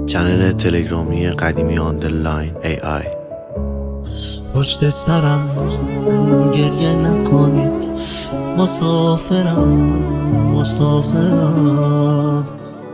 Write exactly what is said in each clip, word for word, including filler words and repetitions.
چنل تلگرامی قدیمی آندرلاین ای آی. پشت سرم گریه نکنی، مسافرم مسافرم.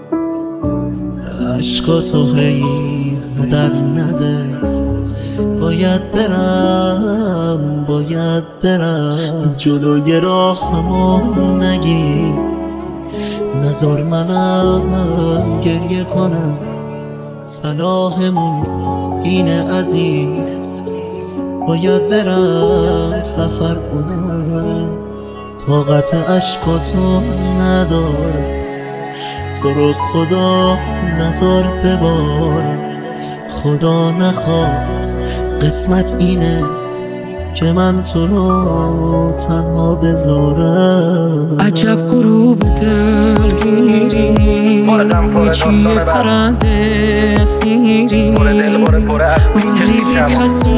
عشقاتو هی هدر نده، باید برم باید برم. جلوی راهمو نگی، نذار منم گریه کنم. صلاحمون اینه عزیز، باید برم سفر کنم. طاقت عشقاتو ندارم، تو رو خدا نذار ببارم. خدا نخواست قسمت اینه که من تو رو تنها بذارم. عجب غروب دلگیری، چیه پرنده سیری، ولی بی کسی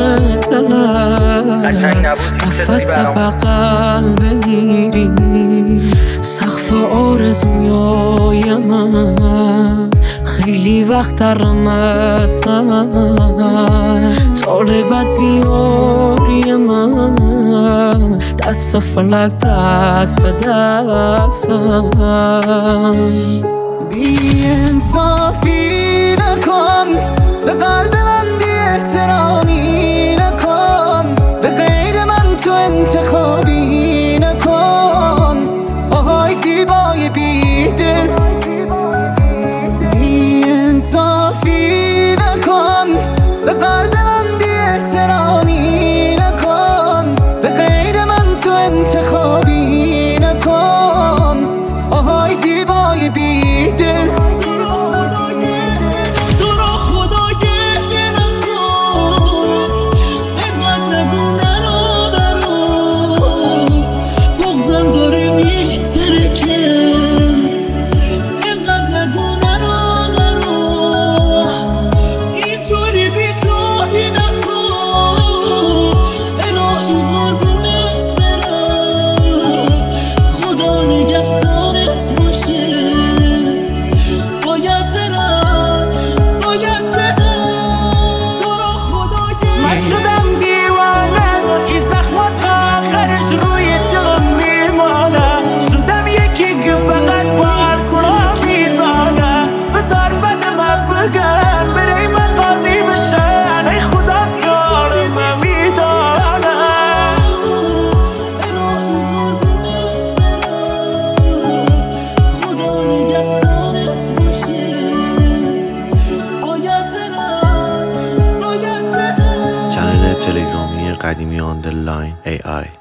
دلم نفس بغل بگیری. سقف آرزوی من خیلی وقت ترمستن، طالبت بیاری من، دست فلک دست به دستم. بی انصافی نکن، به قلب من بی احترامی نکن، به غیر من تو انتخابی نکن. آهای زیبای بی دل، بی انصافی نکن، به قلب من بی احترامی نکن، به غیر من تو انتخابی نکن. آهای زیبای بی دل، چنل تلگرامی قدیمی آندرلاین ای آی.